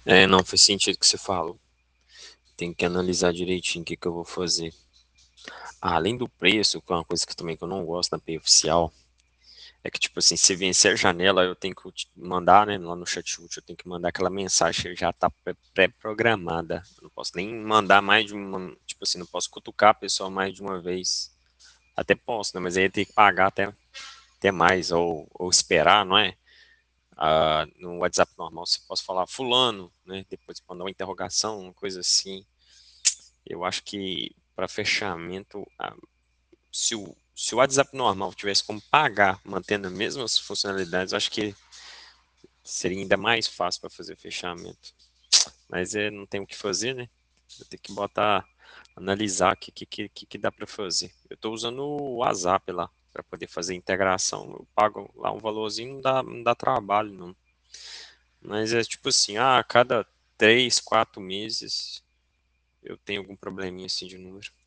Não faz sentido o que você falou. Tem que analisar direitinho o que que eu vou fazer. Além do preço, que é uma coisa que também que eu não gosto da Pay oficial, é que, tipo assim, se vencer a janela, eu tenho que mandar, né, lá no chat, eu tenho que mandar aquela mensagem que já tá pré-programada. Eu não posso nem mandar mais de uma, tipo assim, não posso cutucar a pessoa mais de uma vez. Até posso, né, mas aí tem que pagar até mais, ou esperar, não é? No WhatsApp normal você pode falar fulano, né, depois mandar uma interrogação, uma coisa assim. Eu acho que para fechamento, se o WhatsApp normal tivesse como pagar, mantendo as mesmas funcionalidades, eu acho que seria ainda mais fácil para fazer fechamento. Mas não tem o que fazer, né? Eu tenho que botar, analisar o que dá para fazer. Eu estou usando o WhatsApp lá para poder fazer integração. Eu pago lá um valorzinho, não dá trabalho, não. Mas é tipo assim, a cada 3, 4 meses eu tenho algum probleminha assim de número.